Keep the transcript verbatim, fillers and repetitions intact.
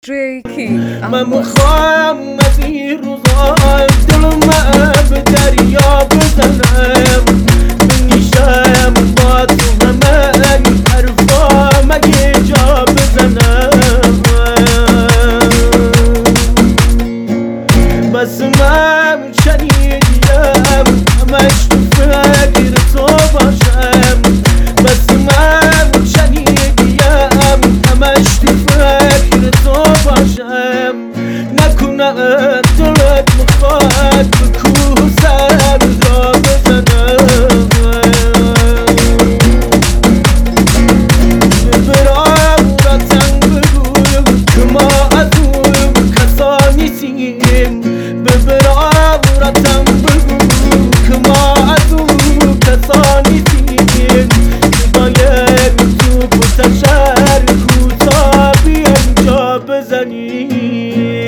Drakey من میخوام از این روزا دلم به دریا بزنم، بنیشم با تو همه این حرفا مگه جا بزنم. بس من شنیدیم همش تو فکر تو باشم، بس من شنیدیم همش تو فکر تو باشم. نکنه دلت میخواد به کوه سر را بزنم، ببرم را تنگ بگویم که ما از اون کسا نیستیم، ببرم را تنگ بگویم که ما از اون کسا نیستیم. باید تو بسشر کوتا بی انجا بزنیم.